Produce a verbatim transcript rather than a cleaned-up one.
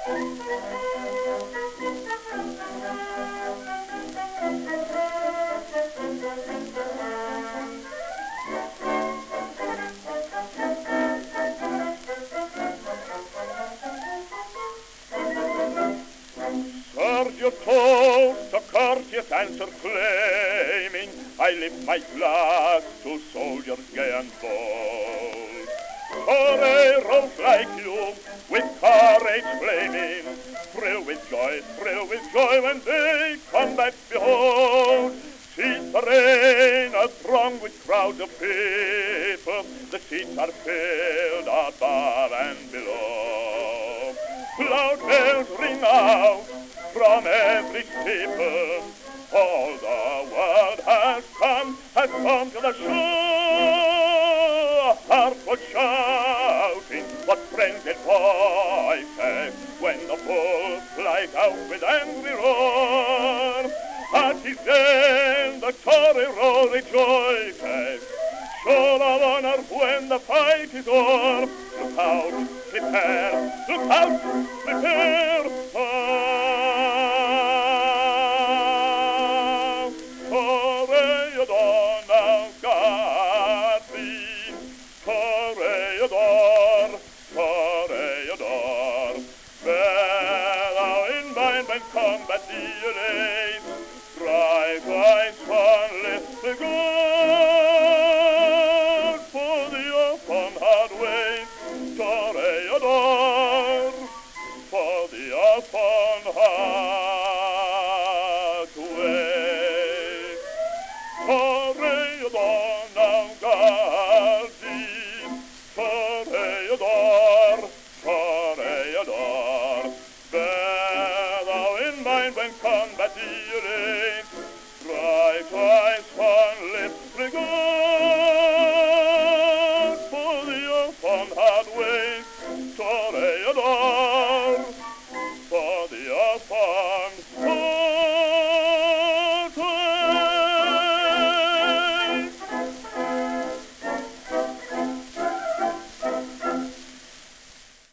Your toast, so courteous answer claiming, I lift my glass to soldiers gay and bold. For a rose like you, with courage flaming, thrill with joy, thrill with joy when they combat behold. Seats arena throng with crowds of people, the seats are filled above and below. Loud bells ring out from every steeple, all the world has come, has come to the show. Heartful shouting, what frenzied voices, when the bulls fly out with angry roar. At his end the Tory roll rejoices, sure of honor when the fight is o'er. Look out, prepare, look out, prepare, combat the elate, strive twice fondly the good for the open hard way, Toreador, for the open hard way. Toreador now guard thee, Toreador, Toreador, when combat the elate, strive twice fondly the good.